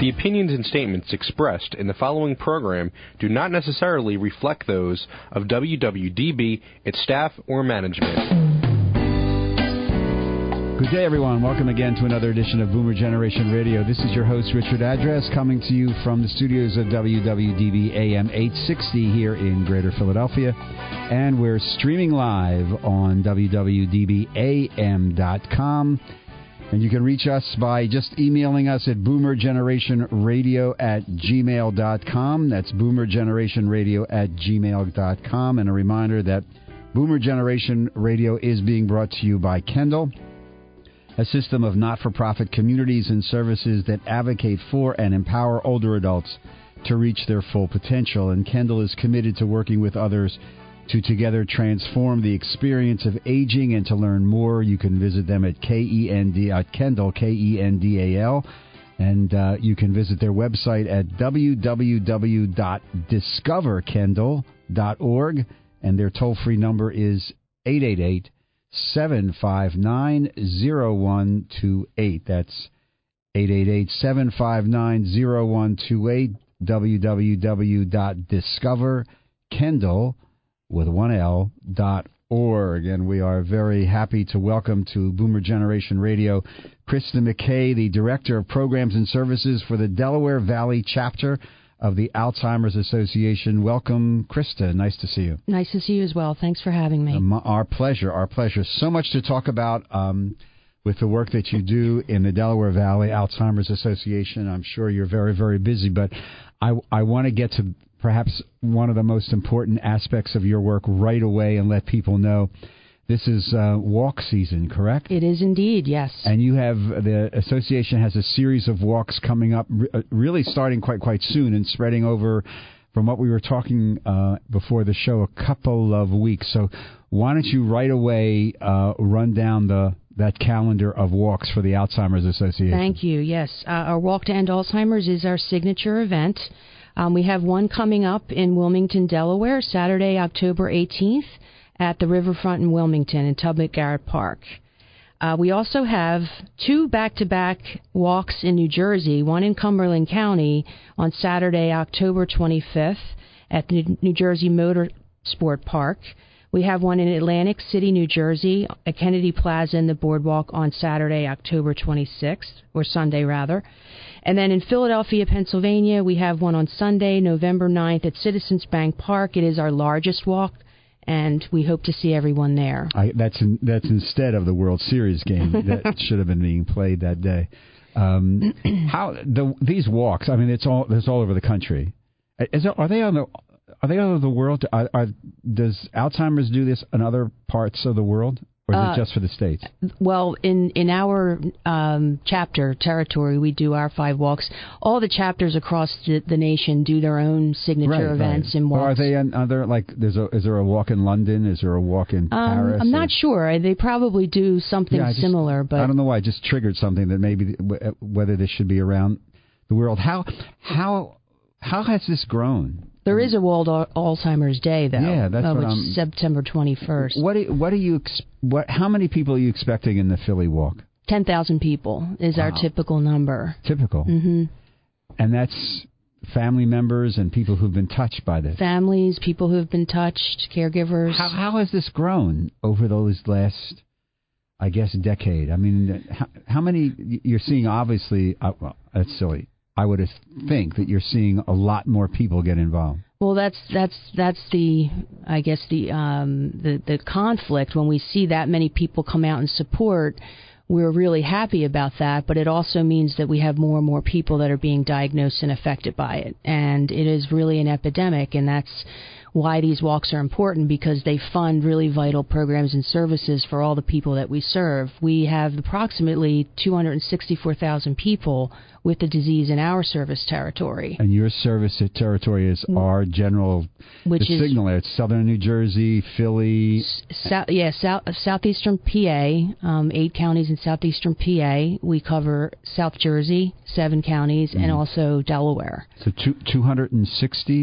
The opinions and statements expressed in the following program do not necessarily reflect those of WWDB, its staff, or management. Good day, everyone. Welcome again to another edition of Boomer Generation Radio. This is your host, Richard Address, coming to you from the studios of WWDB AM 860 here in Greater Philadelphia. And we're streaming live on WWDBAM.com. And you can reach us by just emailing us at boomergenerationradio@gmail.com. That's boomergenerationradio@gmail.com. And a reminder that Boomer Generation Radio is being brought to you by Kendall, a system of not-for-profit communities and services that advocate for and empower older adults to reach their full potential. And Kendall is committed to working with others to together transform the experience of aging. And to learn more, you can visit them at Kendall, Kendal. And you can visit their website at www.discoverkendall.org. And their toll-free number is 888-759-0128. That's 888-759-0128, www.discoverkendall.org. with 1L.org. And we are very happy to welcome to Boomer Generation Radio Krista McKay, the Director of Programs and Services for the Delaware Valley chapter of the Alzheimer's Association. Welcome, Krista. Nice to see you. Nice to see you as well. Thanks for having me. Our pleasure. Our pleasure. So much to talk about with the work that you do in the Delaware Valley Alzheimer's Association. I'm sure you're very, very busy, but I want to get to perhaps one of the most important aspects of your work right away and let people know this is walk season, correct? It is indeed, yes. And you have, the association has a series of walks coming up, really starting quite soon and spreading over, from what we were talking before the show, a couple of weeks. So why don't you right away run down that calendar of walks for the Alzheimer's Association? Thank you, yes. Our Walk to End Alzheimer's is our signature event. We have one coming up in Wilmington, Delaware, Saturday, October 18th at the Riverfront in Wilmington in Tubman-Garrett Park. We also have two back-to-back walks in New Jersey, one in Cumberland County on Saturday, October 25th at the New Jersey Motor Sport Park. We have one in Atlantic City, New Jersey, at Kennedy Plaza in the Boardwalk on Saturday, October 26th, or Sunday, rather. And then in Philadelphia, Pennsylvania, we have one on Sunday, November 9th at Citizens Bank Park. It is our largest walk, and we hope to see everyone there. That's instead of the World Series game that should have been being played that day. These walks, I mean, it's all over the country. Are they all over the world? Does Alzheimer's do this in other parts of the world, or is it just for the States? Well, in our chapter territory, we do our 5 walks. All the chapters across the nation do their own signature events and walks. Or are they other, like, is there a walk in London? Is there a walk in Paris? I'm not sure. They probably do something similar. But I don't know why. I just triggered something that maybe whether this should be around the world. How has this grown? There is a World Alzheimer's Day, though. Yeah, that's which is September 21st. How many people are you expecting in the Philly Walk? 10,000 people is our typical number. Typical. Mm-hmm. And that's family members and people who've been touched by this. Families, people who have been touched, caregivers. How has this grown over those last, I guess, decade? I mean, how many you're seeing? Obviously, well, that's silly. I would think that you're seeing a lot more people get involved. Well, that's the, I guess, the conflict. When we see that many people come out and support, we're really happy about that. But it also means that we have more and more people that are being diagnosed and affected by it. And it is really an epidemic, and that's why these walks are important, because they fund really vital programs and services for all the people that we serve. We have approximately 264,000 people with the disease in our service territory. And your service territory is our general signal. It's southern New Jersey, Philly. Southeastern PA, 8 counties in southeastern PA. We cover South Jersey, 7 counties, and also Delaware. So 260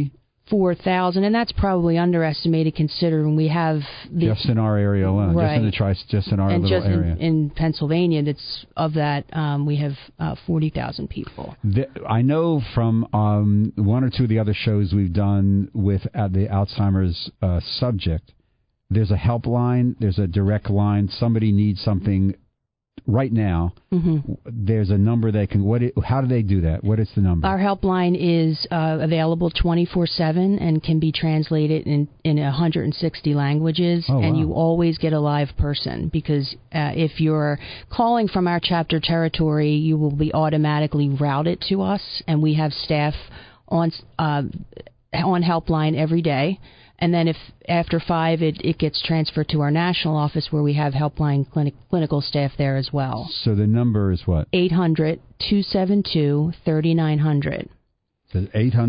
4,000, and that's probably underestimated considering we have just in our area alone, right. just in our and little just area. In Pennsylvania, that's of that we have 40,000 people. I know from one or two of the other shows we've done with the Alzheimer's subject, there's a helpline, there's a direct line. Somebody needs something right now. Mm-hmm. There's a number they can. How do they do that? What is the number? Our helpline is available 24/7 and can be translated in 160 languages. Oh, and wow. you always get a live person because if you're calling from our chapter territory, you will be automatically routed to us, and we have staff on helpline every day. And then if after 5, it gets transferred to our national office where we have helpline clinical staff there as well. So the number is what? 800-272-3900. So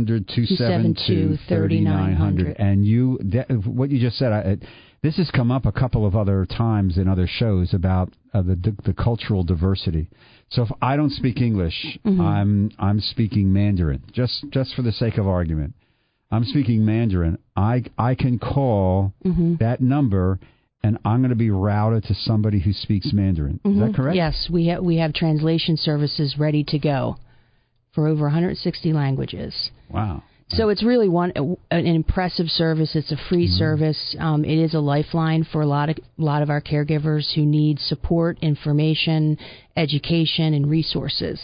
800-272-3900. And what you just said, this has come up a couple of other times in other shows about the cultural diversity. So if I don't speak English, mm-hmm. I'm speaking Mandarin, just for the sake of argument. I'm speaking Mandarin. I can call mm-hmm. that number, and I'm going to be routed to somebody who speaks Mandarin. Mm-hmm. Is that correct? Yes, we have translation services ready to go for over 160 languages. Wow. So it's really an impressive service. It's a free mm-hmm. service. It is a lifeline for a lot of our caregivers who need support, information, education, and resources.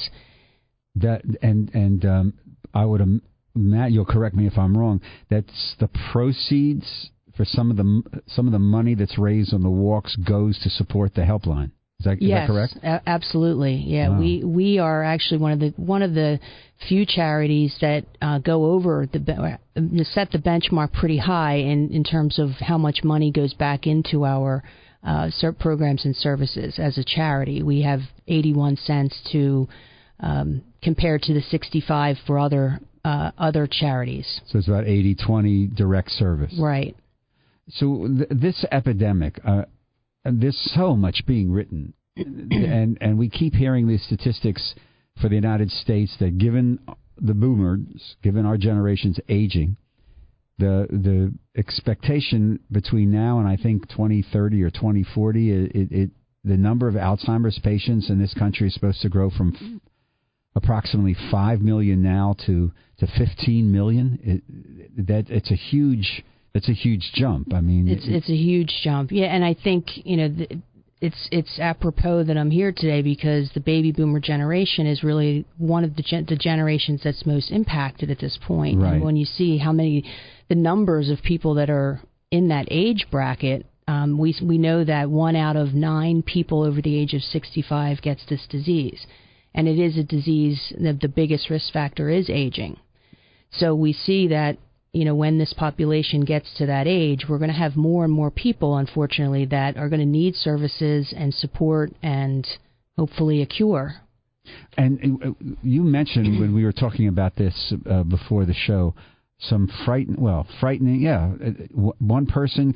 I would. Matt, you'll correct me if I'm wrong. That's the proceeds for some of the money that's raised on the walks goes to support the helpline. Is that correct? Yes, absolutely. Yeah, wow. we are actually one of the few charities that go over set the benchmark pretty high in terms of how much money goes back into our programs and services as a charity. We have 81 cents to compared to the 65 for other charities. So it's about 80-20 direct service. Right. So this epidemic, there's so much being written, and we keep hearing these statistics for the United States that given the boomers, given our generation's aging, the expectation between now and I think 2030 or 2040, the number of Alzheimer's patients in this country is supposed to grow from approximately 5 million now to 15 million. It's a huge jump. I mean, it's a huge jump. Yeah, and I think it's apropos that I'm here today because the baby boomer generation is really one of the generations that's most impacted at this point. Right. And when you see the numbers of people that are in that age bracket, we know that 1 out of 9 people over the age of 65 gets this disease. And it is a disease that the biggest risk factor is aging. So we see that, when this population gets to that age, we're going to have more and more people, unfortunately, that are going to need services and support and hopefully a cure. And you mentioned when we were talking about this before the show, some frightening, yeah. One person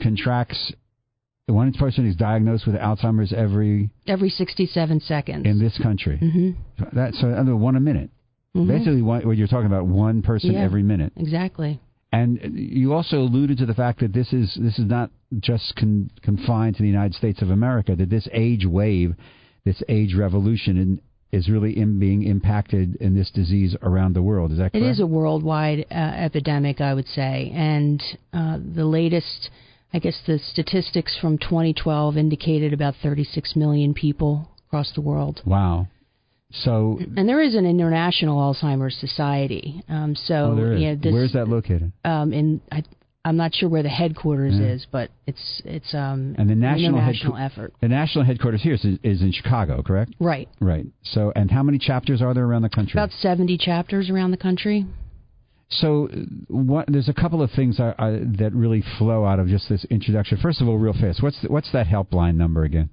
is diagnosed with Alzheimer's every 67 seconds in this country. Mm-hmm. That's one a minute. Mm-hmm. Basically, what you're talking about, one person every minute. Exactly. And you also alluded to the fact that this is not just confined to the United States of America. That this age wave, this age revolution, is really being impacted in this disease around the world. Is that correct? It is a worldwide epidemic, I would say, and the latest. I guess the statistics from 2012 indicated about 36 million people across the world. Wow. So, and there is an international Alzheimer's society. there is. Where's that located? I'm not sure where the headquarters is, but it's and the national effort. The national headquarters here is in Chicago, correct? Right. Right. So, and how many chapters are there around the country? About 70 chapters around the country. So there's a couple of things that really flow out of just this introduction. First of all, real fast, what's that helpline number again?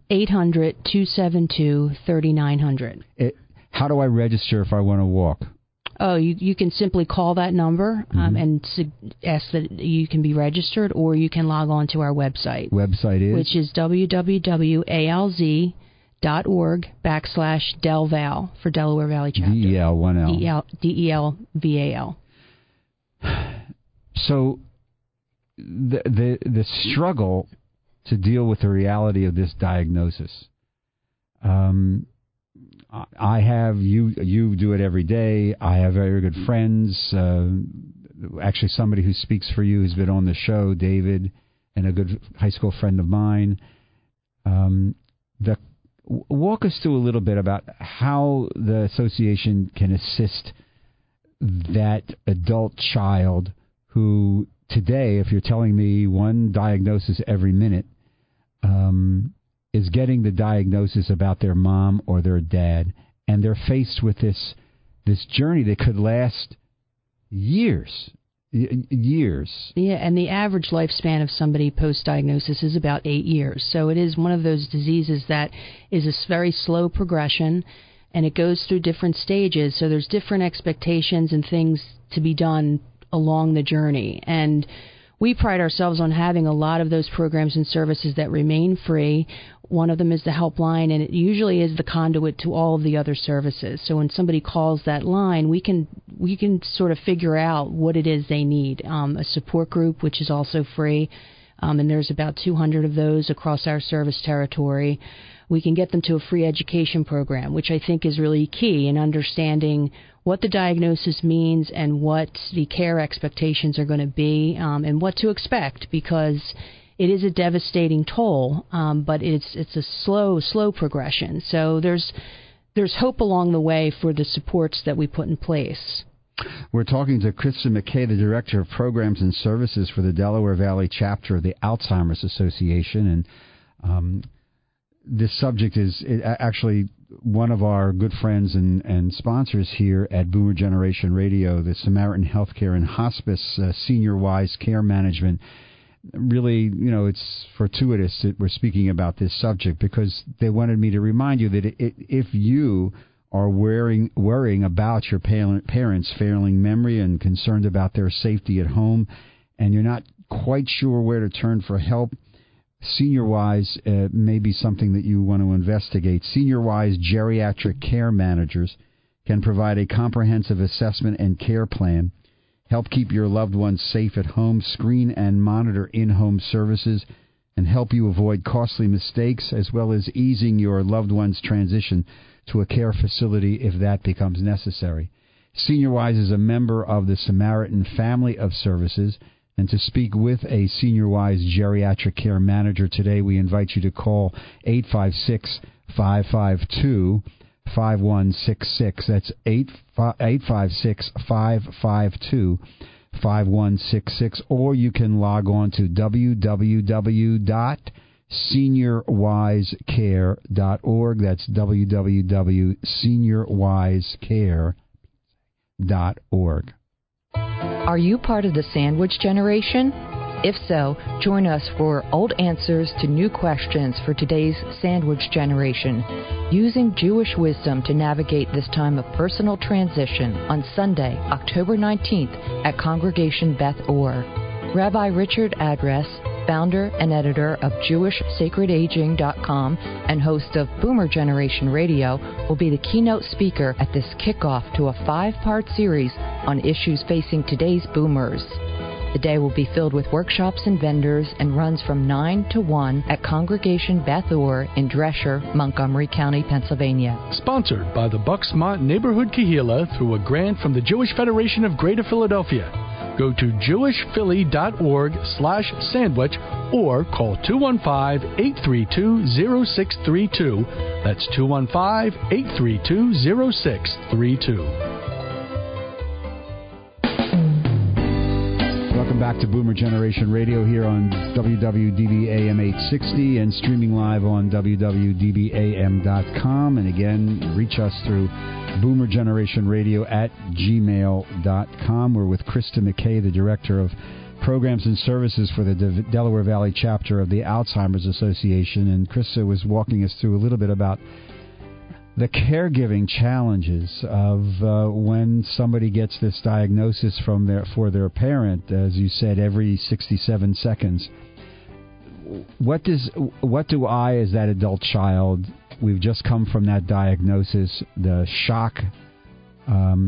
800-272-3900. How do I register if I want to walk? Oh, you can simply call that number and ask that you can be registered, or you can log on to our website. Website is? Which is www.alz.org/DelVal for Delaware Valley Chapter. DEL1L. DELVAL. So the struggle to deal with the reality of this diagnosis. I have you do it every day. I have very good friends. Actually, somebody who speaks for you has been on the show, David, and a good high school friend of mine. Walk us through a little bit about how the association can assist that adult child who today, if you're telling me one diagnosis every minute, is getting the diagnosis about their mom or their dad, and they're faced with this journey that could last years. Yeah, and the average lifespan of somebody post-diagnosis is about 8 years. So it is one of those diseases that is a very slow progression, and it goes through different stages. So there's different expectations and things to be done along the journey. And we pride ourselves on having a lot of those programs and services that remain free. One of them is the helpline, and it usually is the conduit to all of the other services. So when somebody calls that line, we can sort of figure out what it is they need. A support group, which is also free, and there's about 200 of those across our service territory. We can get them to a free education program, which I think is really key in understanding what the diagnosis means and what the care expectations are going to be, and what to expect, because it is a devastating toll, but it's a slow progression. So there's hope along the way for the supports that we put in place. We're talking to Krista McKay, the Director of Programs and Services for the Delaware Valley chapter of the Alzheimer's Association, and this subject is actually one of our good friends and sponsors here at Boomer Generation Radio, the Samaritan Healthcare and Hospice Senior Wise Care Management. Really, it's fortuitous that we're speaking about this subject because they wanted me to remind you that if you are worrying about your parents' failing memory and concerned about their safety at home, and you're not quite sure where to turn for help, SeniorWise may be something that you want to investigate. SeniorWise Geriatric Care Managers can provide a comprehensive assessment and care plan, help keep your loved ones safe at home, screen and monitor in-home services, and help you avoid costly mistakes, as well as easing your loved one's transition to a care facility if that becomes necessary. SeniorWise is a member of the Samaritan family of services, and to speak with a SeniorWise Geriatric Care Manager today, we invite you to call 856-552-5166. That's 856-552-5166. Or you can log on to www.seniorwisecare.org. That's www.seniorwisecare.org. Are you part of the sandwich generation? If so, join us for Old Answers to New Questions for today's sandwich generation, using Jewish wisdom to navigate this time of personal transition on Sunday, October 19th at Congregation Beth Or. Rabbi Richard Adress, founder and editor of JewishSacredAging.com and host of Boomer Generation Radio, will be the keynote speaker at this kickoff to a 5-part series on issues facing today's boomers. The day will be filled with workshops and vendors and runs from 9 to 1 at Congregation Beth Or in Dresher, Montgomery County, Pennsylvania. Sponsored by the Bucksmont Neighborhood Kahila through a grant from the Jewish Federation of Greater Philadelphia. Go to jewishphilly.org/sandwich or call 215-832-0632. That's 215-832-0632. Welcome back to Boomer Generation Radio here on WWDB AM 860 and streaming live on www.dbam.com. And again, reach us through boomergenerationradio@gmail.com. We're with Krista McKay, the Director of Programs and Services for the Delaware Valley chapter of the Alzheimer's Association. And Krista was walking us through a little bit about the caregiving challenges of when somebody gets this diagnosis for their parent, as you said, every 67 seconds. What do I, as that adult child, we've just come from that diagnosis, the shock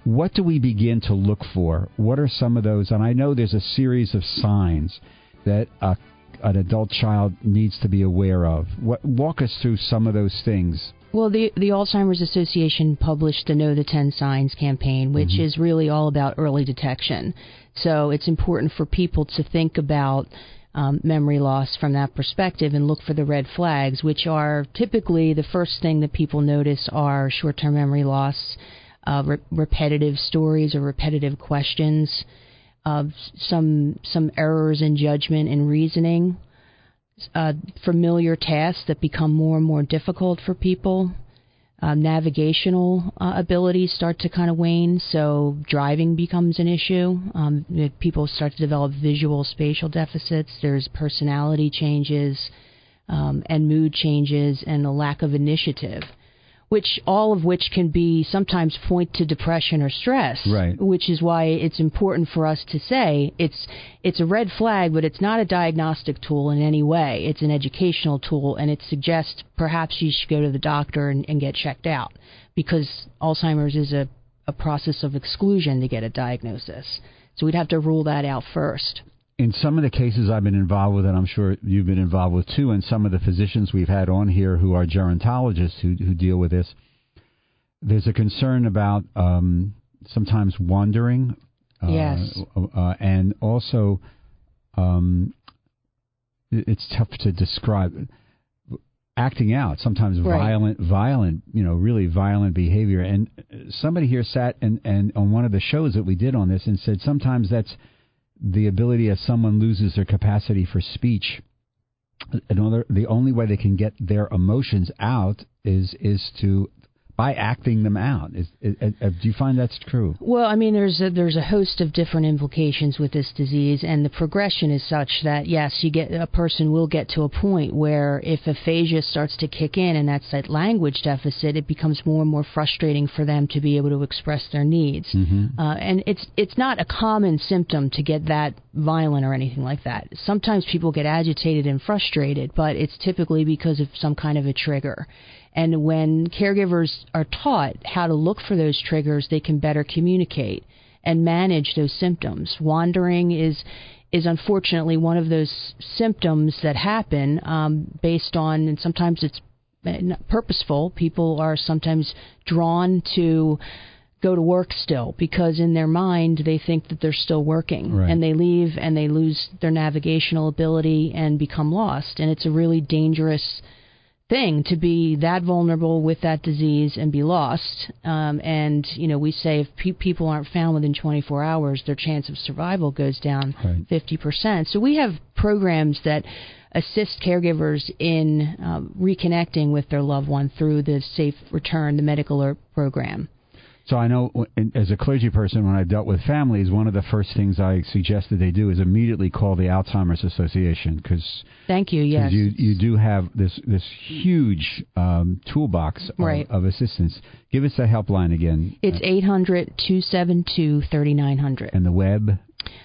what do we begin to look for? What are some of those? And I know there's a series of signs that an adult child needs to be aware of. Walk us through some of those things. Well, the Alzheimer's Association published the Know the 10 Signs campaign, which is really all about early detection. So it's important for people to think about memory loss from that perspective and look for the red flags, which are typically the first thing that people notice are short-term memory loss, repetitive stories or repetitive questions, some errors in judgment and reasoning, familiar tasks that become more and more difficult for people. Navigational abilities start to kind of wane, so driving becomes an issue. People start to develop visual spatial deficits. There's personality changes and mood changes and a lack of initiative, all of which can be sometimes point to depression or stress, right. Which is why it's important for us to say it's a red flag, but it's not a diagnostic tool in any way. It's an educational tool, and it suggests perhaps you should go to the doctor and get checked out, because Alzheimer's is a process of exclusion to get a diagnosis. So we'd have to rule that out first. In some of the cases I've been involved with, and I'm sure you've been involved with too, and some of the physicians we've had on here who are gerontologists who deal with this, there's a concern about sometimes wandering. Yes. And also, it's tough to describe. Acting out, sometimes right. violent, really violent behavior. And somebody here sat and on one of the shows that we did on this and said sometimes that's the ability as someone loses their capacity for speech. The only way they can get their emotions out is by acting them out. Do you find that's true? Well, I mean, there's a host of different implications with this disease, and the progression is such that, yes, a person will get to a point where if aphasia starts to kick in, and that's that language deficit, it becomes more and more frustrating for them to be able to express their needs. Mm-hmm. And it's not a common symptom to get that violent or anything like that. Sometimes people get agitated and frustrated, but it's typically because of some kind of a trigger. And when caregivers are taught how to look for those triggers, they can better communicate and manage those symptoms. Wandering is unfortunately one of those symptoms that happen based on, and sometimes it's purposeful. People are sometimes drawn to go to work still because in their mind they think that they're still working. Right. And they leave and they lose their navigational ability and become lost. And it's a really dangerous thing to be that vulnerable with that disease and be lost. And, we say if people aren't found within 24 hours, their chance of survival goes down right. 50%. So we have programs that assist caregivers in reconnecting with their loved one through the Safe Return, the Medical Alert program. So I know as a clergy person, when I've dealt with families, one of the first things I suggested they do is immediately call the Alzheimer's Association because thank you. Yes, you do have this huge toolbox right. of assistance. Give us the helpline again. It's 800-272-3900. And the web?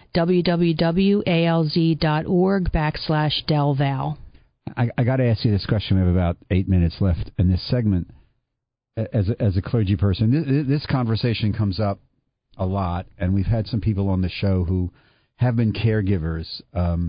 www.alz.org/DelVal. I got to ask you this question. We have about 8 minutes left in this segment. As a clergy person, this conversation comes up a lot, and we've had some people on the show who have been caregivers.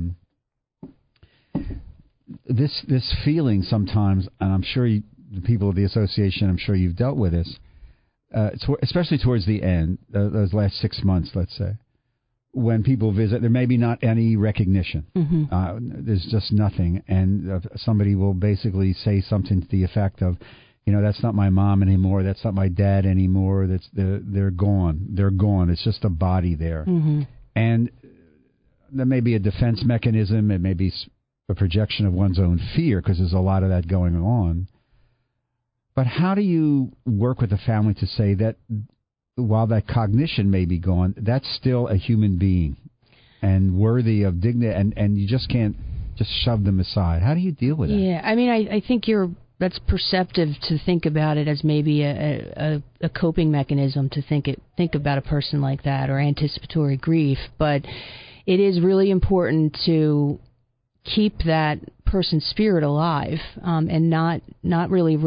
This feeling sometimes, and I'm sure the people of the association, I'm sure you've dealt with this, especially towards the end, those last 6 months, let's say, when people visit, there may be not any recognition. Mm-hmm. There's just nothing, and somebody will basically say something to the effect of, that's not my mom anymore. That's not my dad anymore. They're gone. They're gone. It's just a body there. Mm-hmm. And there may be a defense mechanism. It may be a projection of one's own fear because there's a lot of that going on. But how do you work with the family to say that while that cognition may be gone, that's still a human being and worthy of dignity, and you just can't just shove them aside? How do you deal with that? Yeah, I mean, I think that's perceptive to think about it as maybe a coping mechanism to think about a person like that, or anticipatory grief. But it is really important to keep that person's spirit alive and not really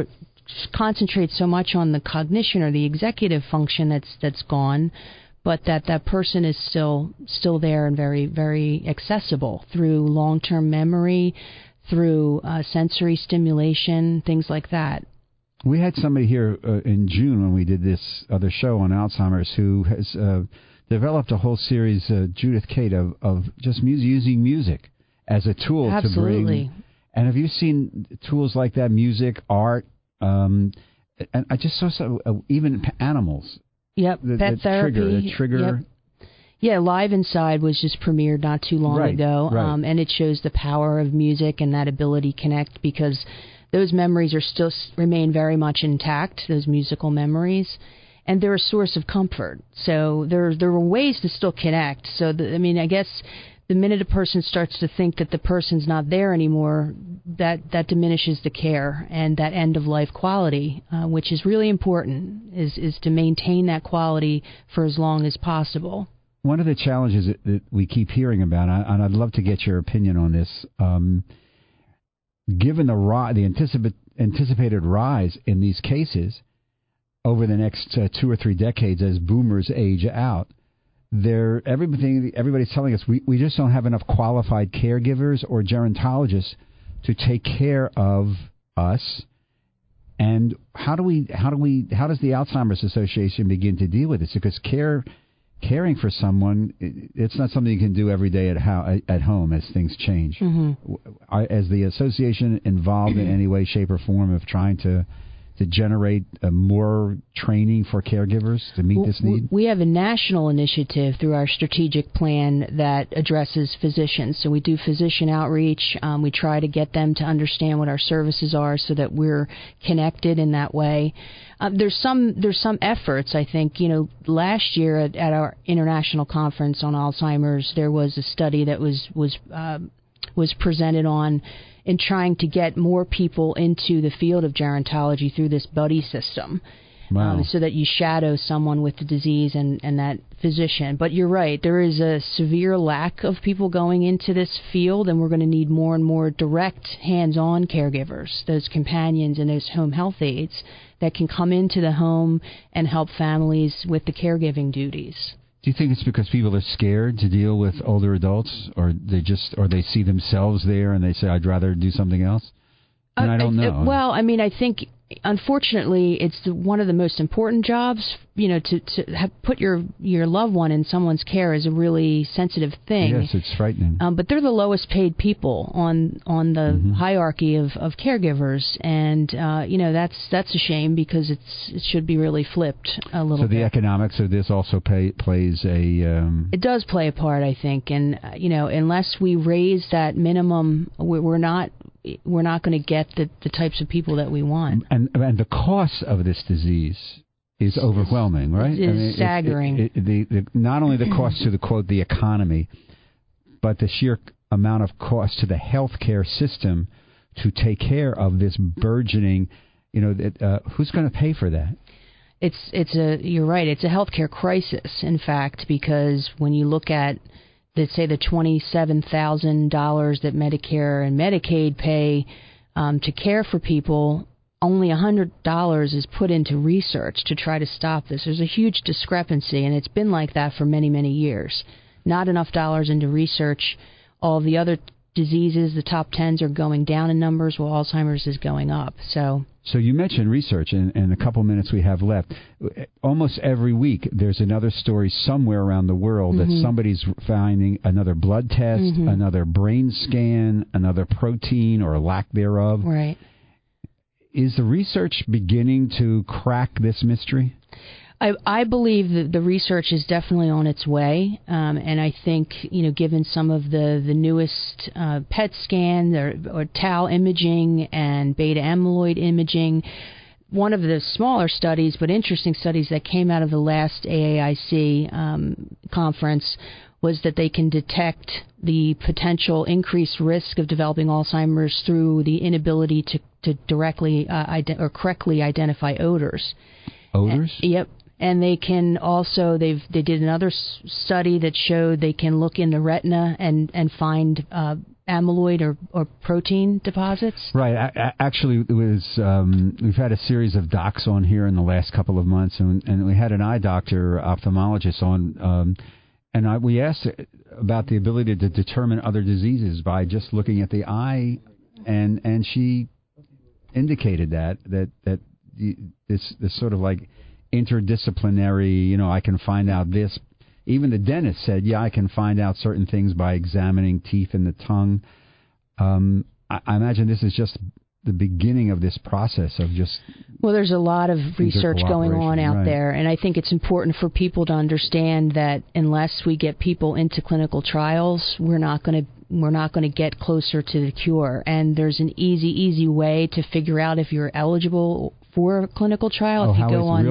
concentrates so much on the cognition or the executive function that's gone, but that person is still there and very, very accessible through long-term memory, through sensory stimulation, things like that. We had somebody here in June when we did this other show on Alzheimer's who has developed a whole series, Judith Cate, of just using music as a tool to bring. And have you seen tools like that, music, art, and I just saw some, even animals. Yep, pet therapy. The trigger. Yep. Yeah, Live Inside was just premiered not too long ago, and it shows the power of music and that ability to connect, because those memories are still remain very much intact, those musical memories, and they're a source of comfort. So there are ways to still connect. So, I guess the minute a person starts to think that the person's not there anymore, that diminishes the care and that end-of-life quality, which is really important, is to maintain that quality for as long as possible. One of the challenges that we keep hearing about, and I'd love to get your opinion on this, given the anticipated rise in these cases over the next 2 or 3 decades as boomers age out, everybody's telling us we just don't have enough qualified caregivers or gerontologists to take care of us. And how does the Alzheimer's Association begin to deal with this? Because caring for someone, it's not something you can do every day at home as things change. Mm-hmm. Is the association involved in any way, shape, or form of trying to generate more training for caregivers to meet this need? We have a national initiative through our strategic plan that addresses physicians. So we do physician outreach. We try to get them to understand what our services are so that we're connected in that way. There's some efforts, I think. Last year at our international conference on Alzheimer's, there was a study that was presented on in trying to get more people into the field of gerontology through this buddy system. Wow. So that you shadow someone with the disease and that physician. But you're right, there is a severe lack of people going into this field, and we're going to need more and more direct, hands-on caregivers, those companions and those home health aides that can come into the home and help families with the caregiving duties. Do you think it's because people are scared to deal with older adults, or they see themselves there and they say, I'd rather do something else? And I don't know. I think, unfortunately, it's one of the most important jobs. To put your loved one in someone's care is a really sensitive thing. Yes, it's frightening. But they're the lowest paid people on the hierarchy of caregivers, and that's a shame, because it should be really flipped a little bit. So the economics of this also plays a. It does play a part, I think, and unless we raise that minimum, we're not going to get the types of people that we want. And the cost of this disease is overwhelming, right? It's staggering. Not only the cost to the economy, but the sheer amount of cost to the healthcare system to take care of this burgeoning. Who's going to pay for that? You're right. It's a healthcare crisis, in fact, because when you look at, let's say, the $27,000 that Medicare and Medicaid pay to care for people, only $100 is put into research to try to stop this. There's a huge discrepancy, and it's been like that for many, many years. Not enough dollars into research. All the other diseases, the top 10s, are going down in numbers, while Alzheimer's is going up. So you mentioned research, and in a couple minutes we have left. Almost every week there's another story somewhere around the world that somebody's finding another blood test, another brain scan, another protein or lack thereof. Right. Is the research beginning to crack this mystery? I believe that the research is definitely on its way, and I think, given some of the newest PET scan or tau imaging and beta amyloid imaging, one of the smaller studies but interesting studies that came out of the last AAIC conference was that they can detect the potential increased risk of developing Alzheimer's through the inability to directly or correctly identify odors. Odors? Yep. And they can also, they did another study that showed they can look in the retina and find amyloid or protein deposits. Right. Actually, it was we've had a series of docs on here in the last couple of months, and we had an eye doctor, ophthalmologist on, and we asked about the ability to determine other diseases by just looking at the eye, and she indicated that this sort of like interdisciplinary, I can find out this. Even the dentist said, I can find out certain things by examining teeth and the tongue. I imagine this is just the beginning of this process of just... Well, there's a lot of research going on out there, and I think it's important for people to understand that unless we get people into clinical trials, we're not going to get closer to the cure. And there's an easy way to figure out if you're eligible for a clinical trial. If you go on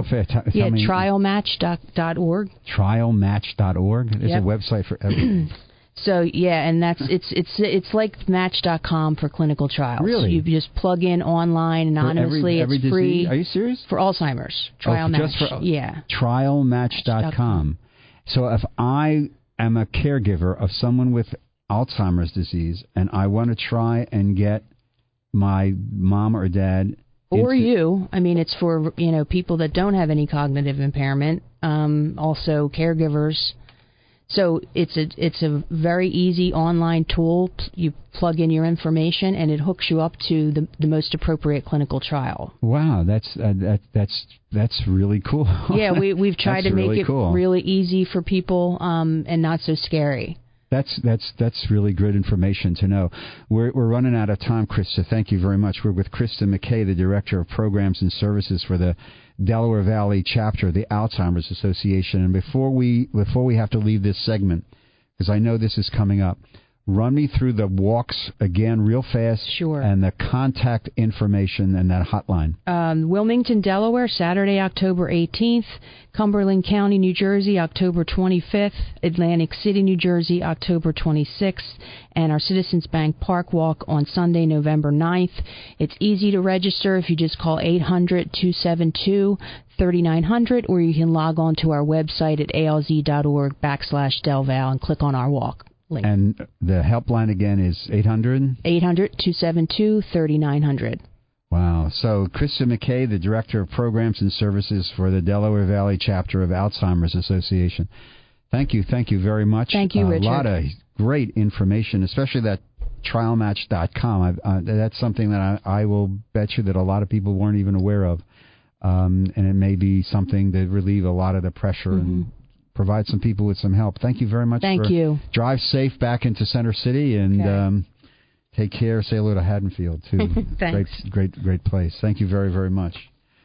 trialmatch.org. Trialmatch.org. There's a website for everything. So and it's like Match.com for clinical trials. Really? You just plug in online anonymously. Every it's free. Disease? Are you serious? For Alzheimer's. Trialmatch. Trialmatch.com. So if I am a caregiver of someone with Alzheimer's disease and I want to try and get my mom or dad... Or you. I mean, it's for, people that don't have any cognitive impairment, also caregivers. So it's a very easy online tool. You plug in your information, and it hooks you up to the most appropriate clinical trial. Wow, that's really cool. Yeah, we've tried to make it really easy for people and not so scary. That's really good information to know. We're running out of time, Krista. Thank you very much. We're with Krista McKay, the Director of Programs and Services for the Delaware Valley chapter of the Alzheimer's Association. And before we have to leave this segment, because I know this is coming up, run me through the walks again real fast. Sure. And the contact information and that hotline. Wilmington, Delaware, Saturday, October 18th. Cumberland County, New Jersey, October 25th. Atlantic City, New Jersey, October 26th. And our Citizens Bank Park Walk on Sunday, November 9th. It's easy to register if you just call 800-272-3900, or you can log on to our website at alz.org/Delval and click on our walk link. And the helpline again is 800? 800-272-3900. Wow. So Krista McKay, the Director of Programs and Services for the Delaware Valley chapter of Alzheimer's Association. Thank you very much. Thank you, Richard. A lot of great information, especially that trialmatch.com. That's something that I will bet you that a lot of people weren't even aware of. And it may be something to relieve a lot of the pressure and provide some people with some help. Thank you very much. Thank you. Drive safe back into Center City and take care. Say hello to Haddonfield, too. Thanks. Great place. Thank you very, very much.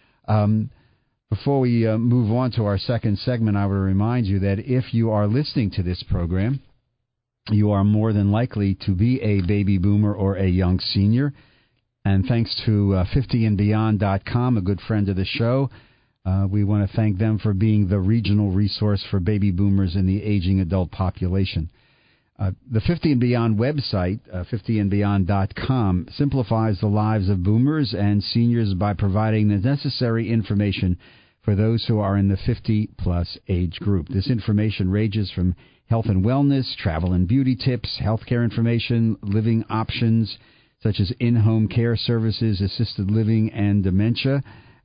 Before we move on to our second segment, I would remind you that if you are listening to this program, you are more than likely to be a baby boomer or a young senior. And thanks to 50andbeyond.com, a good friend of the show, we want to thank them for being the regional resource for baby boomers in the aging adult population. The 50 and Beyond website, 50andbeyond.com, simplifies the lives of boomers and seniors by providing the necessary information for those who are in the 50-plus age group. This information ranges from health and wellness, travel and beauty tips, healthcare information, living options, such as in-home care services, assisted living, and dementia,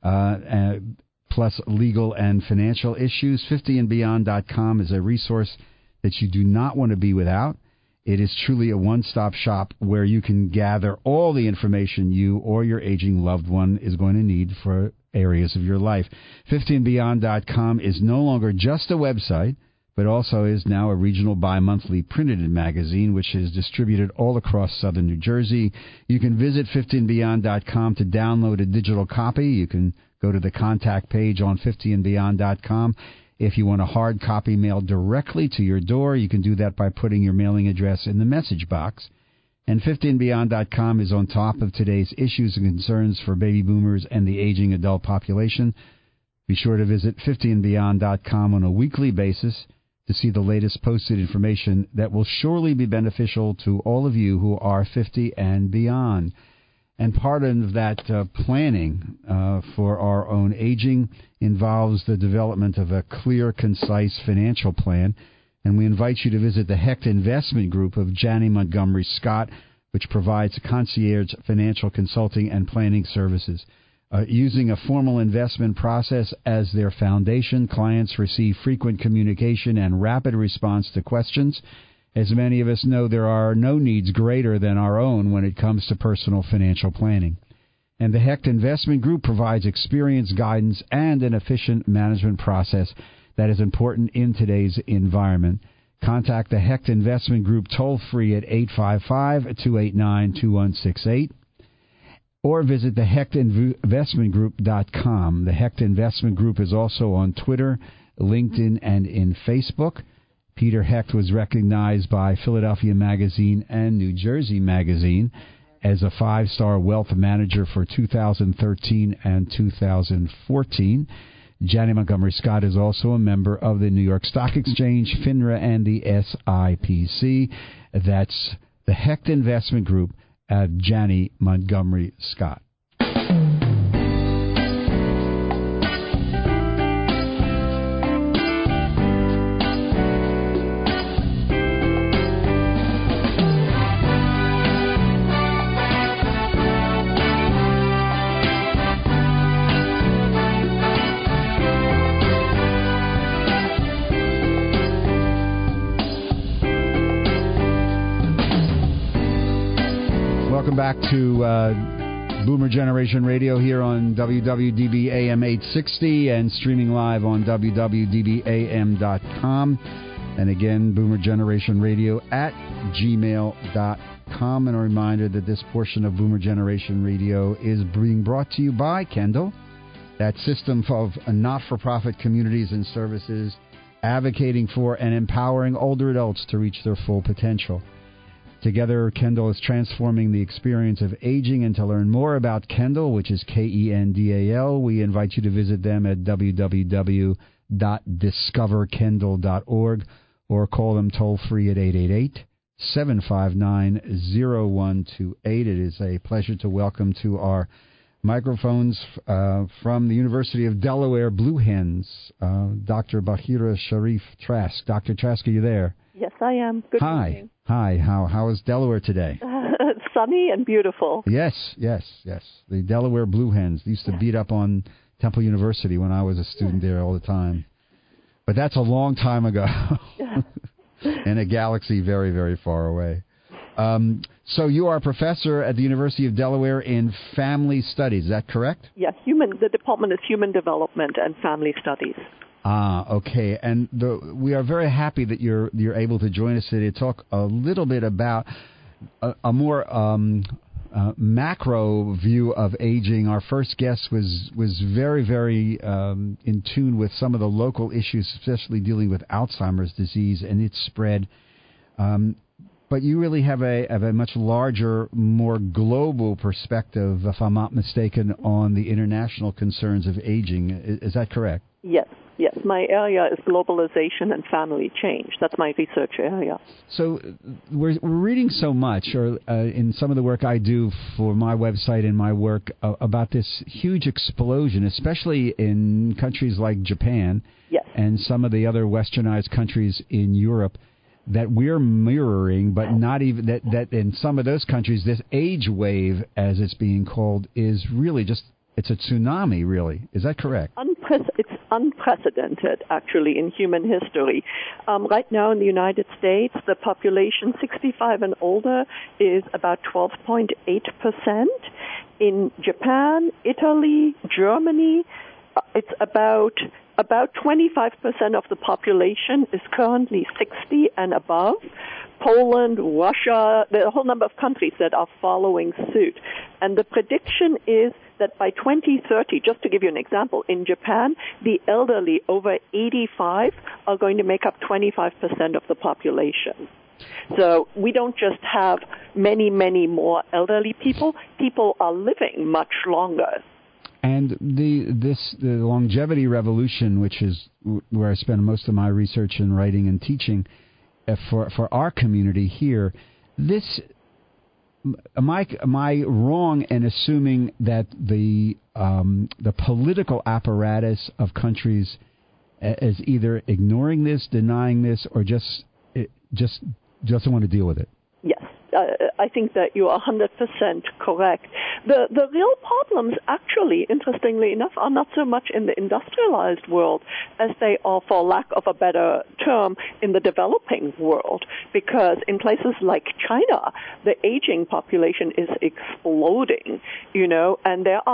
plus legal and financial issues. 50andbeyond.com is a resource that you do not want to be without. It is truly a one-stop shop where you can gather all the information you or your aging loved one is going to need for areas of your life. 50andbeyond.com is no longer just a website, but also is now a regional bi-monthly printed magazine, which is distributed all across southern New Jersey. You can visit 50andbeyond.com to download a digital copy. You can go to the contact page on 50andbeyond.com. If you want a hard copy mailed directly to your door, you can do that by putting your mailing address in the message box. And 50andbeyond.com is on top of today's issues and concerns for baby boomers and the aging adult population. Be sure to visit 50andbeyond.com on a weekly basis to see the latest posted information that will surely be beneficial to all of you who are 50 and beyond. And part of that planning for our own aging involves the development of a clear, concise financial plan And we invite you to visit the Hecht Investment Group of Janney Montgomery Scott, which provides concierge financial consulting and planning services. Using a formal investment process as their foundation, clients receive frequent communication and rapid response to questions. As many of us know, there are no needs greater than our own when it comes to personal financial planning. And the Hecht Investment Group provides experience, guidance, and an efficient management process that is important in today's environment. Contact the Hecht Investment Group toll-free at 855-289-2168 or visit thehechtinvestmentgroup.com. The Hecht Investment Group is also on Twitter, LinkedIn, and in Facebook. Peter Hecht was recognized by Philadelphia Magazine and New Jersey Magazine as a 5-star wealth manager for 2013 and 2014. Janney Montgomery Scott is also a member of the New York Stock Exchange, FINRA, and the SIPC. That's the Hecht Investment Group at Janney Montgomery Scott. Welcome back to Boomer Generation Radio here on WWDB AM 860 and streaming live on WWDBAM.com. And again, Boomer Generation Radio at gmail.com. And a reminder that this portion of Boomer Generation Radio is being brought to you by Kendall, that system of not-for-profit communities and services advocating for and empowering older adults to reach their full potential. Together, Kendall is transforming the experience of aging. And to learn more about Kendall, which is Kendal, we invite you to visit them at www.discoverkendall.org or call them toll-free at 888-759-0128. It is a pleasure to welcome to our microphones from the University of Delaware Blue Hens, Dr. Bahira Sharif Trask. Dr. Trask, are you there? Yes, I am. Good morning. Hi. How is Delaware today? Sunny and beautiful. Yes. The Delaware Blue Hens used to beat up on Temple University when I was a student there all the time. But that's a long time ago in a galaxy very, very far away. So you are a professor at the University of Delaware in Family Studies. Is that correct? Yes, the department is Human Development and Family Studies. Okay. And we are very happy that you're able to join us today to talk a little bit about a more macro view of aging. Our first guest was very, very in tune with some of the local issues, especially dealing with Alzheimer's disease and its spread. But you really have a much larger, more global perspective, if I'm not mistaken, on the international concerns of aging. Is that correct? Yes. My area is globalization and family change. That's my research area. So we're reading so much, or in some of the work I do for my website and my work, about this huge explosion, especially in countries like Japan and some of the other westernized countries in Europe, that we're mirroring, but not even that in some of those countries, this age wave, as it's being called, is really it's a tsunami, really. Is that correct? It's unprecedented, actually, in human history. Right now in the United States, the population 65 and older is about 12.8%. In Japan, Italy, Germany, it's about 25% of the population is currently 60 and above. Poland, Russia, there are a whole number of countries that are following suit. And the prediction is that by 2030, just to give you an example, in Japan, the elderly over 85 are going to make up 25% of the population. So we don't just have many, many more elderly people. People are living much longer. And the longevity revolution, which is where I spend most of my research and writing and teaching for our community here, am I wrong in assuming that the political apparatus of countries as either ignoring this, denying this, or just doesn't want to deal with it. Yes. I think that you are 100% correct. The real problems, actually, interestingly enough, are not so much in the industrialized world as they are, for lack of a better term, in the developing world. Because in places like China, the aging population is exploding, and there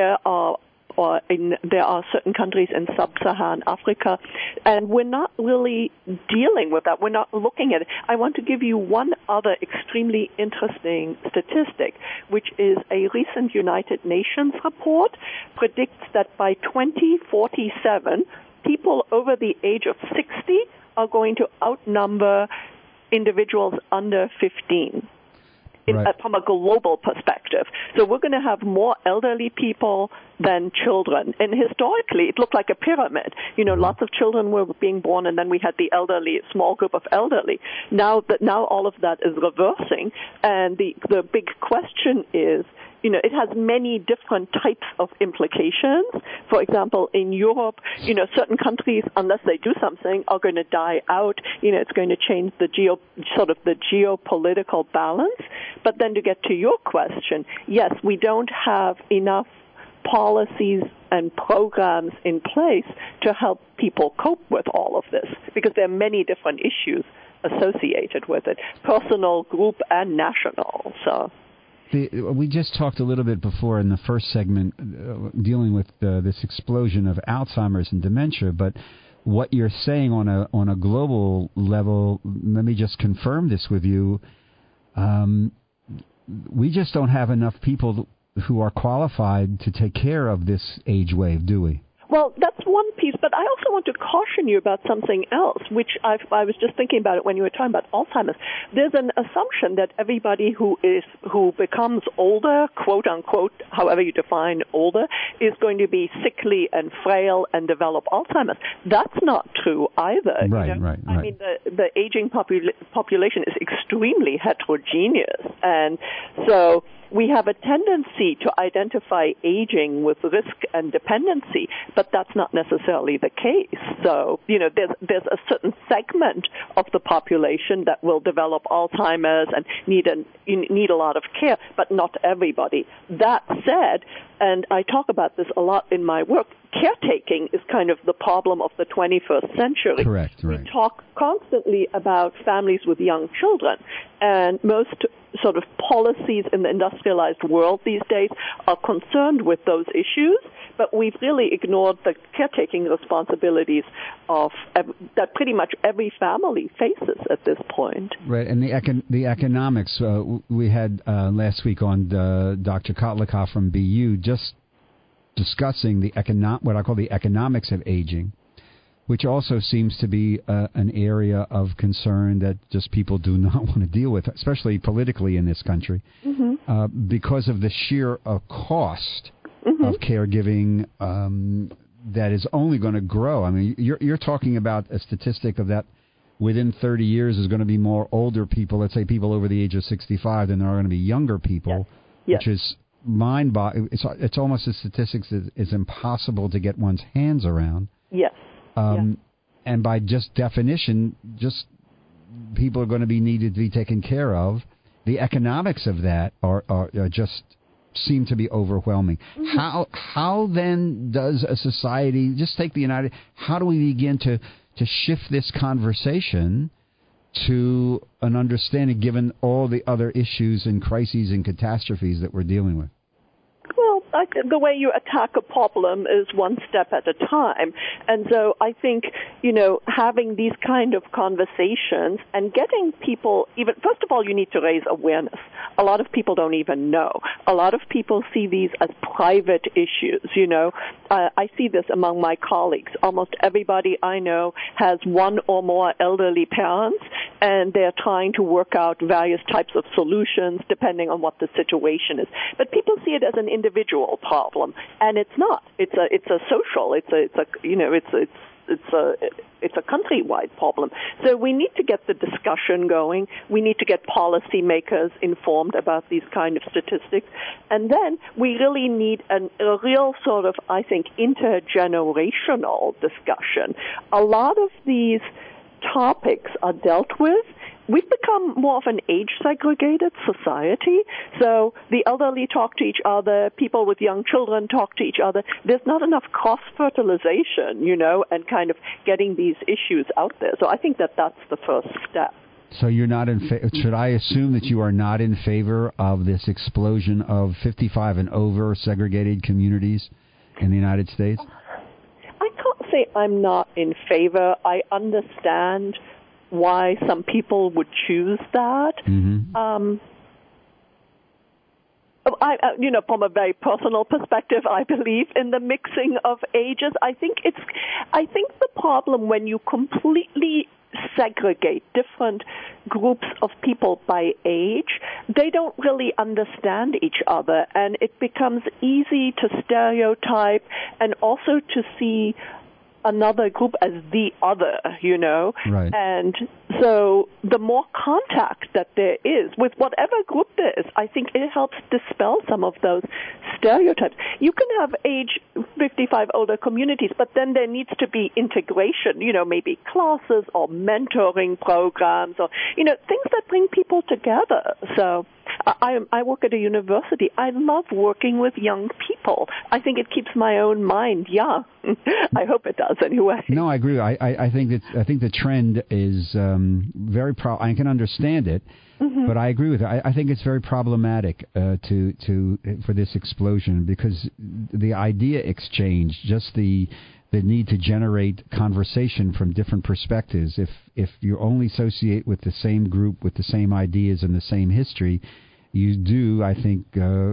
are certain countries in sub-Saharan Africa, and we're not really dealing with that. We're not looking at it. I want to give you one other extremely interesting statistic, which is a recent United Nations report predicts that by 2047, people over the age of 60 are going to outnumber individuals under 15. From a global perspective. So we're going to have more elderly people than children. And historically, it looked like a pyramid. Lots of children were being born, and then we had the elderly, small group of elderly. Now all of that is reversing, and the big question is, it has many different types of implications. For example, in Europe, certain countries, unless they do something, are going to die out. It's going to change the geopolitical balance. But then to get to your question, yes, we don't have enough policies and programs in place to help people cope with all of this, because there are many different issues associated with it, personal, group, and national. So. We just talked a little bit before in the first segment dealing with this explosion of Alzheimer's and dementia, but what you're saying on a global level, let me just confirm this with you. We just don't have enough people who are qualified to take care of this age wave, do we? Well, that's one piece, but I also want to caution you about something else, which I was just thinking about it when you were talking about Alzheimer's. There's an assumption that everybody who becomes older, quote unquote, however you define older, is going to be sickly and frail and develop Alzheimer's. That's not true either. Right. I mean, the aging population is extremely heterogeneous, and so we have a tendency to identify aging with risk and dependency, but that's not necessarily the case. So, there's a certain segment of the population that will develop Alzheimer's and need a lot of care, but not everybody. That said, and I talk about this a lot in my work, caretaking is kind of the problem of the 21st century. Correct, right. We talk constantly about families with young children, and most sort of policies in the industrialized world these days are concerned with those issues, but we've really ignored the caretaking responsibilities that pretty much every family faces at this point. Right, and the economics, we had last week on Dr. Kotlikoff from BU just discussing what I call the economics of aging, which also seems to be an area of concern that just people do not want to deal with, especially politically in this country, because of the sheer cost of caregiving that is only going to grow. I mean, you're talking about a statistic of that within 30 years is going to be more older people, let's say people over the age of 65, than there are going to be younger people, which is mind-boggling. It's almost a statistic that is impossible to get one's hands around. Yes. And by just definition, just people are going to be needed to be taken care of. The economics of that are just seem to be overwhelming. How then does a society, just take the United, how do we begin to shift this conversation to an understanding given all the other issues and crises and catastrophes that we're dealing with? Well, the way you attack a problem is one step at a time. And so I think, having these kind of conversations and getting people, first of all, you need to raise awareness. A lot of people don't even know. A lot of people see these as private issues, I see this among my colleagues. Almost everybody I know has one or more elderly parents, and they're trying to work out various types of solutions depending on what the situation is. But people see it as an individual problem, and it's not. It's a social. It's it's a countrywide problem. So we need to get the discussion going. We need to get policymakers informed about these kind of statistics. And then we really need a real sort of, I think, intergenerational discussion. A lot of these topics are dealt with. We've become more of an age-segregated society, so the elderly talk to each other, people with young children talk to each other. There's not enough cross-fertilization, and kind of getting these issues out there. So I think that that's the first step. So you're not should I assume that you are not in favor of this explosion of 55 and over segregated communities in the United States? I can't say I'm not in favor. I understand why some people would choose that. Mm-hmm. From a very personal perspective, I believe in the mixing of ages. I think the problem when you completely segregate different groups of people by age, they don't really understand each other, and it becomes easy to stereotype and also to see another group as the other, Right. And so the more contact that there is with whatever group there is, I think it helps dispel some of those stereotypes. You can have age 55 older communities, but then there needs to be integration, maybe classes or mentoring programs or, things that bring people together. So I work at a university. I love working with young people. I think it keeps my own mind young. I hope it does anyway. No, I agree. I think the trend is very. I can understand it, mm-hmm. but I agree with it. I think it's very problematic for this explosion because the idea exchange, just the need to generate conversation from different perspectives. If you only associate with the same group, with the same ideas and the same history, you do, I think,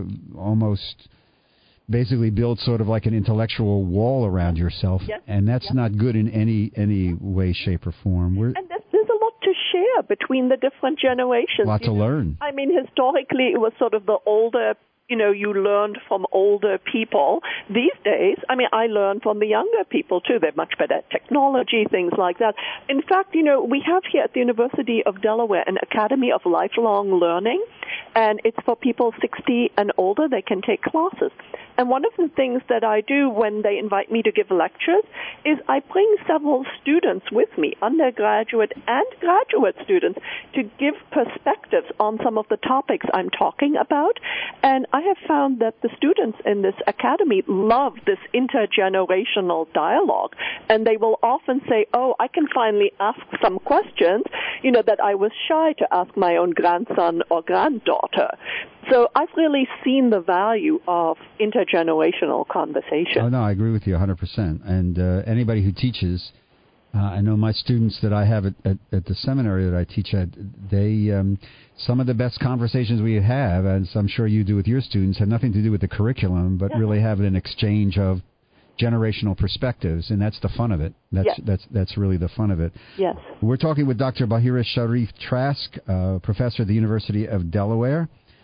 almost basically build sort of like an intellectual wall around yourself, yes. And that's yes. not good in any way, shape, or form. And there's a lot to share between the different generations. A lot to learn. I mean, historically, it was sort of the older you learned from older people. These days, I learn from the younger people, too. They're much better at technology, things like that. In fact, we have here at the University of Delaware an Academy of Lifelong Learning, and it's for people 60 and older. They can take classes. And one of the things that I do when they invite me to give lectures is I bring several students with me, undergraduate and graduate students, to give perspectives on some of the topics I'm talking about. And I have found that the students in this academy love this intergenerational dialogue, and they will often say, I can finally ask some questions, that I was shy to ask my own grandson or granddaughter. So I've really seen the value of intergenerational conversation. Oh, no, I agree with you 100%. And anybody who teaches, I know my students that I have at the seminary that I teach at, they some of the best conversations we have, as I'm sure you do with your students, have nothing to do with the curriculum, but really have an exchange of generational perspectives, and that's the fun of it. That's really the fun of it. Yes. We're talking with Dr. Bahira Sharif Trask, professor at the University of Delaware,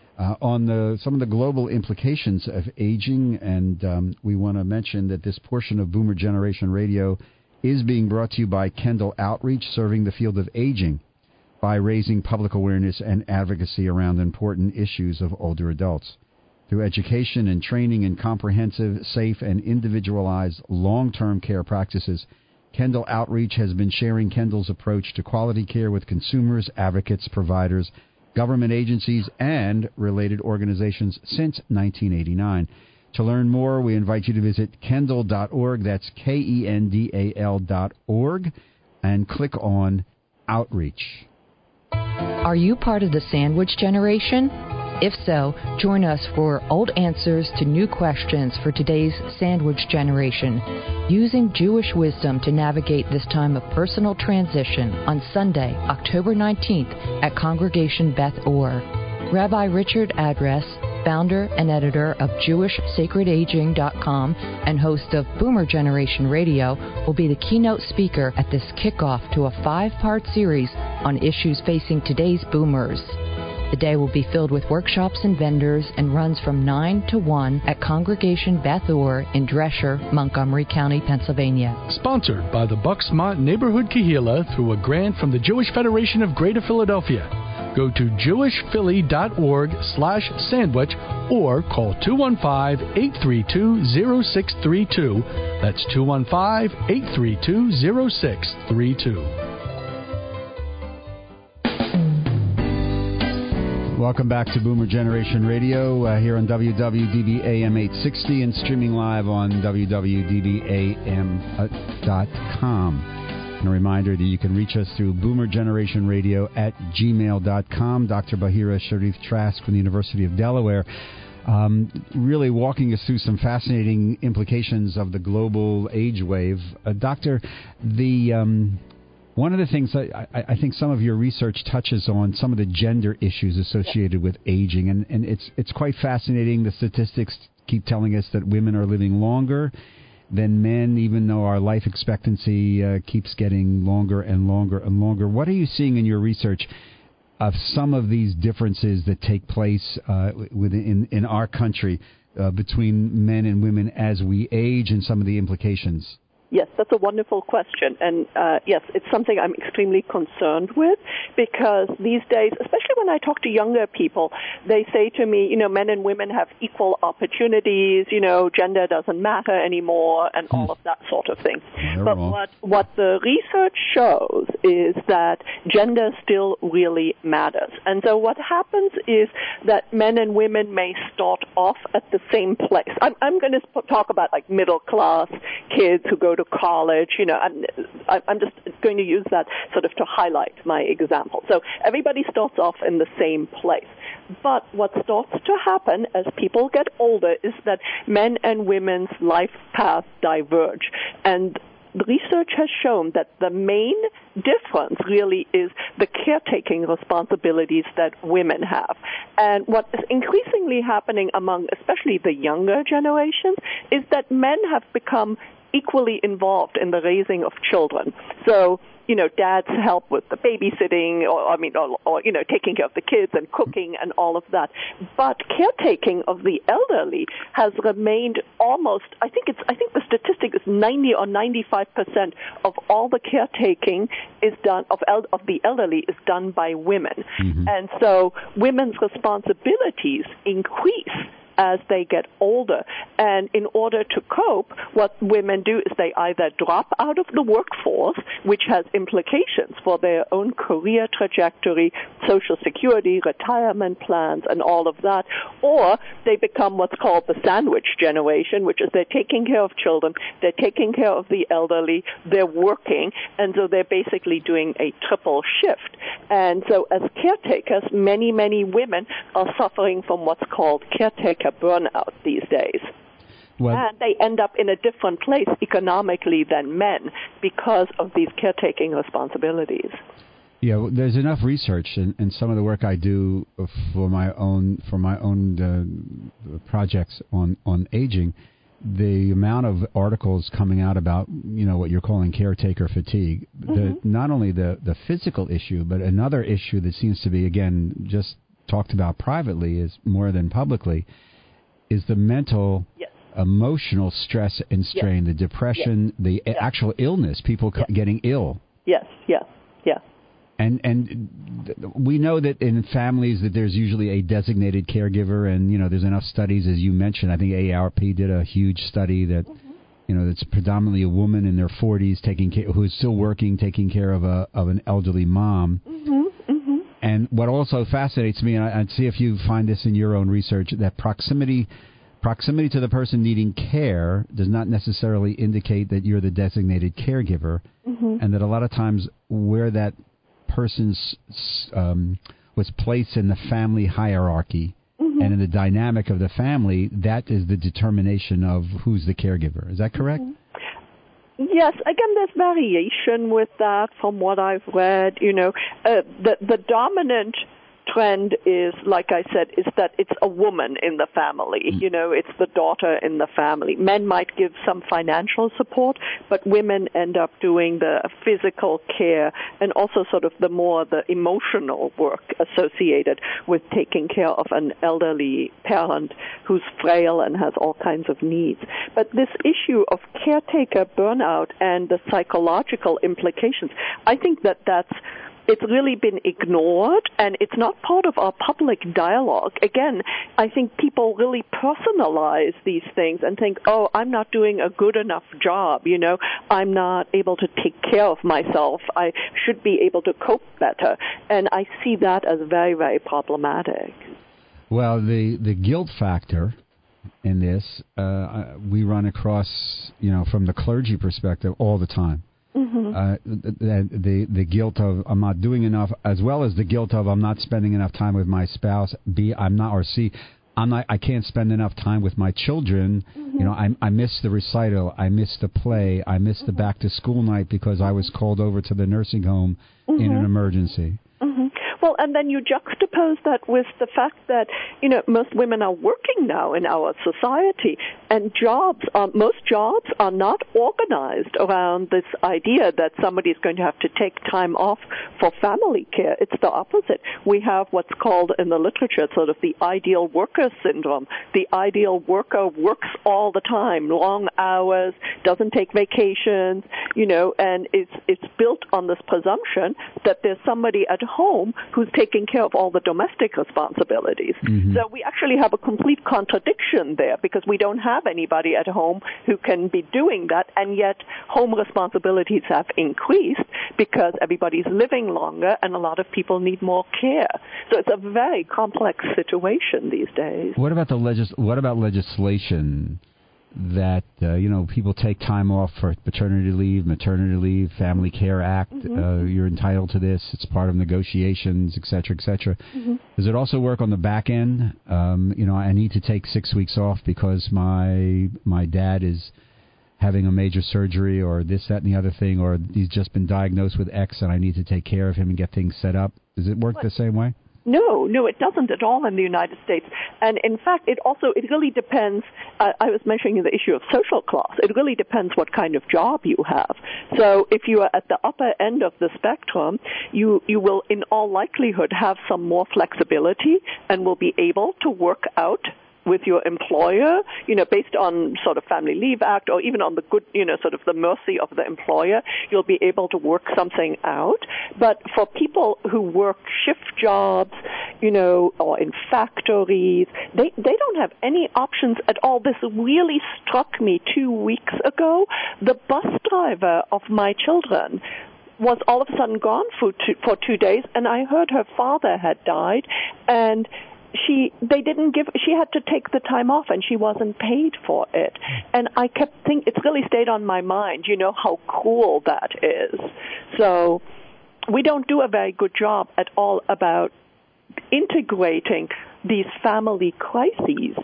on some of the global implications of aging, and we want to mention that this portion of Boomer Generation Radio is being brought to you by Kendall Outreach, serving the field of aging by raising public awareness and advocacy around important issues of older adults. Through education and training in comprehensive, safe, and individualized long-term care practices, Kendall Outreach has been sharing Kendall's approach to quality care with consumers, advocates, providers, government agencies, and related organizations since 1989. To learn more, we invite you to visit Kendall.org, that's KENDAL.org, and click on Outreach. Are you part of the sandwich generation? If so, join us for Old Answers to New Questions for today's sandwich generation, using Jewish wisdom to navigate this time of personal transition on Sunday, October 19th at Congregation Beth Or. Rabbi Richard Adress, founder and editor of JewishSacredAging.com and host of Boomer Generation Radio, will be the keynote speaker at this kickoff to a 5-part series on issues facing today's boomers. The day will be filled with workshops and vendors and runs from 9 to 1 at Congregation Beth Orr in Dresher, Montgomery County, Pennsylvania. Sponsored by the Bucksmont Neighborhood Kahila through a grant from the Jewish Federation of Greater Philadelphia. Go to jewishphilly.org/sandwich or call 215-832-0632. That's 215-832-0632. Welcome back to Boomer Generation Radio here on WWDB AM 860 and streaming live on www.dbam.com. And a reminder that you can reach us through boomergenerationradio@gmail.com. Dr. Bahira Sharif Trask from the University of Delaware really walking us through some fascinating implications of the global age wave. Doctor, one of the things I think some of your research touches on some of the gender issues associated with aging, and it's quite fascinating. The statistics keep telling us that women are living longer than men, even though our life expectancy keeps getting longer and longer and longer. What are you seeing in your research of some of these differences that take place in our country between men and women as we age and some of the implications? Yes, that's a wonderful question. And yes, it's something I'm extremely concerned with because these days, especially when I talk to younger people, they say to me, men and women have equal opportunities, gender doesn't matter anymore and all of that sort of thing. But what the research shows is that gender still really matters. And so what happens is that men and women may start off at the same place. I'm going to talk about like middle class kids who go to college, I'm just going to use that sort of to highlight my example. So everybody starts off in the same place. But what starts to happen as people get older is that men and women's life paths diverge. And the research has shown that the main difference really is the caretaking responsibilities that women have. And what is increasingly happening among especially the younger generations is that men have become equally involved in the raising of children. So, dads help with the babysitting or taking care of the kids and cooking and all of that. But caretaking of the elderly has remained almost, I think the statistic is 90 or 95% of all the caretaking is done, of the elderly is done by women. Mm-hmm. And so women's responsibilities increase as they get older. And in order to cope, what women do is they either drop out of the workforce, which has implications for their own career trajectory, Social Security, retirement plans, and all of that, or they become what's called the sandwich generation, which is they're taking care of children, they're taking care of the elderly, they're working, and so they're basically doing a triple shift. And so as caretakers, many, many women are suffering from what's called caretaker burnout these days. Well, and they end up in a different place economically than men because of these caretaking responsibilities. Yeah, well, there's enough research and some of the work I do for my own projects on aging. The amount of articles coming out about what you're calling caretaker fatigue, not only the physical issue, but another issue that seems to be again just talked about privately is more than publicly, is the mental, emotional stress and strain, the depression, the actual illness, people getting ill. Yes. And we know that in families that there's usually a designated caregiver, and there's enough studies, as you mentioned. I think AARP did a huge study that it's predominantly a woman in their 40s who is still working, taking care of an elderly mom. And what also fascinates me, and I'd see if you find this in your own research, that proximity to the person needing care does not necessarily indicate that you're the designated caregiver, and that a lot of times where that person was placed in the family hierarchy and in the dynamic of the family, that is the determination of who's the caregiver. Is that correct? Yes, again, there's variation with that from what I've read. The dominant trend is, like I said, is that it's a woman in the family. You know, it's the daughter in the family. Men might give some financial support, but women end up doing the physical care and also sort of the emotional work associated with taking care of an elderly parent who's frail and has all kinds of needs. But this issue of caretaker burnout and the psychological implications, I think it's really been ignored, and it's not part of our public dialogue. Again, I think people really personalize these things and think, oh, I'm not doing a good enough job, you know, I'm not able to take care of myself, I should be able to cope better. And I see that as very, very problematic. Well, the guilt factor in this, we run across, you know, from the clergy perspective all the time. The guilt of I'm not doing enough, as well as the guilt of I'm not spending enough time with my spouse. B, I can't spend enough time with my children. You know, I miss the recital, I miss the play, I miss the back to school night because I was called over to the nursing home in an emergency. Well, and then you juxtapose that with the fact that, you know, most women are working now in our society, and most jobs are not organized around this idea that somebody is going to have to take time off for family care. It's the opposite. We have what's called in the literature sort of the ideal worker syndrome. The ideal worker works all the time, long hours, doesn't take vacations, you know, and it's built on this presumption that there's somebody at home who's taking care of all the domestic responsibilities. So we actually have a complete contradiction there because we don't have anybody at home who can be doing that, and yet home responsibilities have increased because everybody's living longer and a lot of people need more care. So it's a very complex situation these days. What about legislation that, you know, people take time off for paternity leave, maternity leave, Family Care Act, you're entitled to this, it's part of negotiations, et cetera, et cetera. Does it also work on the back end? You know, I need to take 6 weeks off because my dad is having a major surgery or this, that, and the other thing, or he's just been diagnosed with X and I need to take care of him and get things set up. Does it work the same way? No, it doesn't at all in the United States. And in fact, it really depends. I was mentioning the issue of social class. It really depends what kind of job you have. So if you are at the upper end of the spectrum, you will in all likelihood have some more flexibility and will be able to work out with your employer, you know, based on sort of Family Leave Act or even on the good, you know, sort of the mercy of the employer, you'll be able to work something out. But for people who work shift jobs, you know, or in factories, they don't have any options at all. This really struck me 2 weeks ago. The bus driver of my children was all of a sudden gone for 2 days, and I heard her father had died, and she had to take the time off and she wasn't paid for it. And I kept thinking, it's really stayed on my mind, you know, how cruel that is. So we don't do a very good job at all about integrating these family crises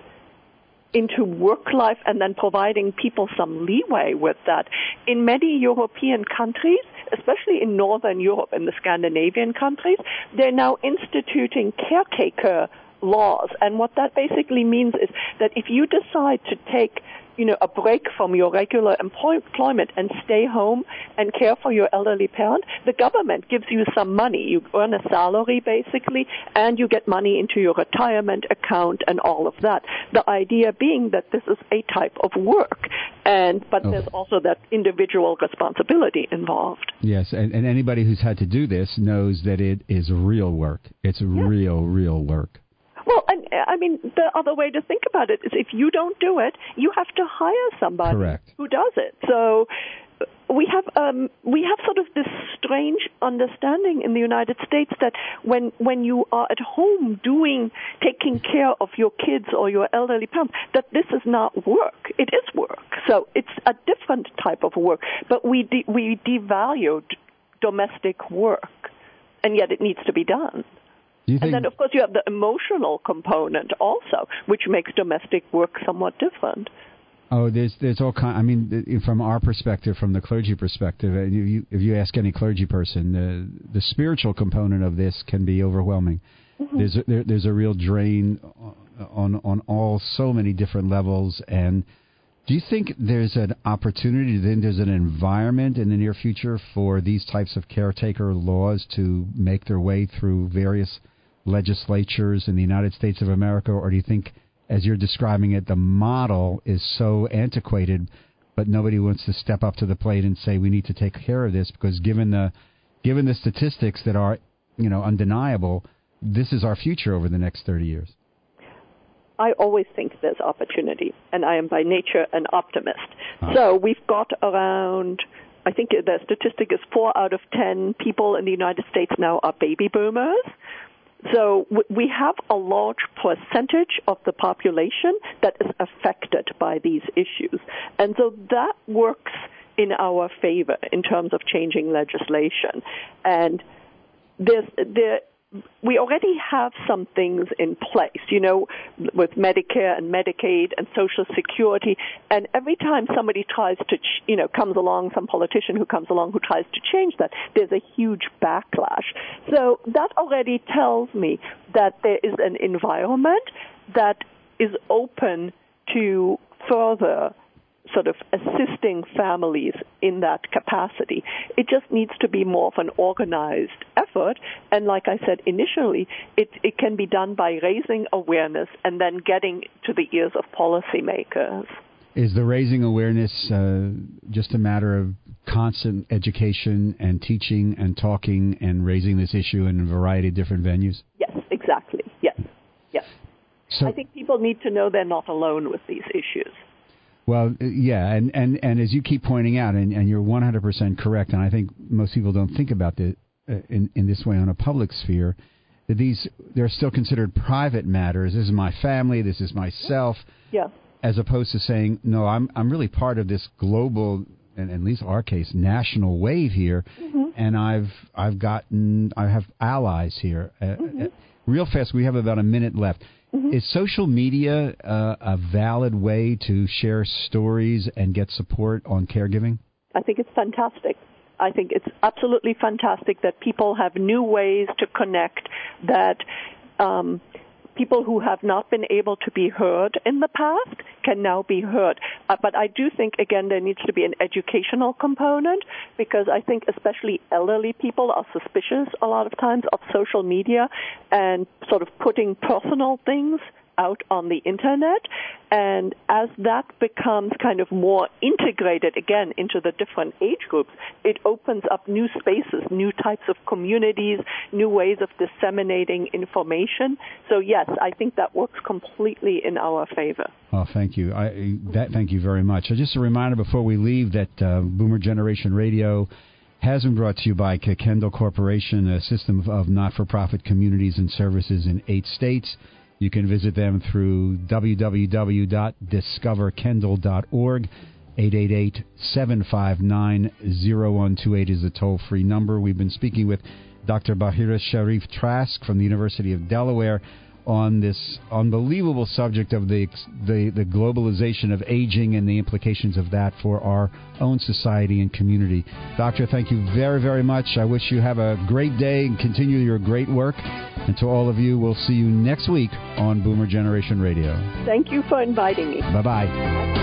into work life and then providing people some leeway with that. In many European countries, especially in Northern Europe and the Scandinavian countries, they're now instituting caretaker laws. And what that basically means is that if you decide to take, you know, a break from your regular employment and stay home and care for your elderly parent, the government gives you some money. You earn a salary, basically, and you get money into your retirement account and all of that. The idea being that this is a type of work, but there's also that individual responsibility involved. Yes, and anybody who's had to do this knows that it is real work. It's real work. Well, and I mean, the other way to think about it is if you don't do it, you have to hire somebody who does it. So we have sort of this strange understanding in the United States that when you are at home taking care of your kids or your elderly parents, that this is not work. It is work. So it's a different type of work. But we devalue domestic work, and yet it needs to be done. And then, of course, you have the emotional component also, which makes domestic work somewhat different. Oh, there's all kind. I mean, from our perspective, from the clergy perspective, if you ask any clergy person, the spiritual component of this can be overwhelming. Mm-hmm. There's a real drain on all so many different levels. And do you think there's an opportunity? Then there's an environment in the near future for these types of caretaker laws to make their way through various legislatures in the United States of America, or do you think, as you're describing it, the model is so antiquated, but nobody wants to step up to the plate and say we need to take care of this because given the statistics that are, undeniable, this is our future over the next 30 years? I always think there's opportunity, and I am by nature an optimist. So we've got around, I think the statistic is 4 out of 10 people in the United States now are baby boomers. So we have a large percentage of the population that is affected by these issues. And so that works in our favor in terms of changing legislation. And we already have some things in place, with Medicare and Medicaid and Social Security. And every time somebody tries to, comes along, some politician who comes along who tries to change that, there's a huge backlash. So that already tells me that there is an environment that is open to further sort of assisting families in that capacity. It just needs to be more of an organized effort. And like I said initially, it can be done by raising awareness and then getting to the ears of policymakers. Is the raising awareness just a matter of constant education and teaching and talking and raising this issue in a variety of different venues? Yes, exactly. Yes. So, I think people need to know they're not alone with these issues. Well, yeah, and as you keep pointing out, and you're 100% correct, and I think most people don't think about this in this way on a public sphere, that they're still considered private matters. This is my family, this is myself, as opposed to saying, no, I'm really part of this global, and at least our case, national wave here, and I have allies here. Real fast, we have about a minute left. Is social media a valid way to share stories and get support on caregiving? I think it's fantastic. I think it's absolutely fantastic that people have new ways to connect, that people who have not been able to be heard in the past can now be heard. But I do think, again, there needs to be an educational component, because I think especially elderly people are suspicious a lot of times of social media and sort of putting personal things out on the internet. And as that becomes kind of more integrated, again, into the different age groups, it opens up new spaces, new types of communities, new ways of disseminating information. So, yes, I think that works completely in our favor. Oh, thank you. Thank you very much. Just a reminder before we leave that Boomer Generation Radio has been brought to you by Kendall Corporation, a system of not-for-profit communities and services in 8 states. You can visit them through www.discoverkendall.org. 888-759-0128 is the toll-free number. We've been speaking with Dr. Bahira Sharif Trask from the University of Delaware on this unbelievable subject of the globalization of aging and the implications of that for our own society and community. Doctor, thank you very, very much. I wish you have a great day and continue your great work. And to all of you, we'll see you next week on Boomer Generation Radio. Thank you for inviting me. Bye-bye.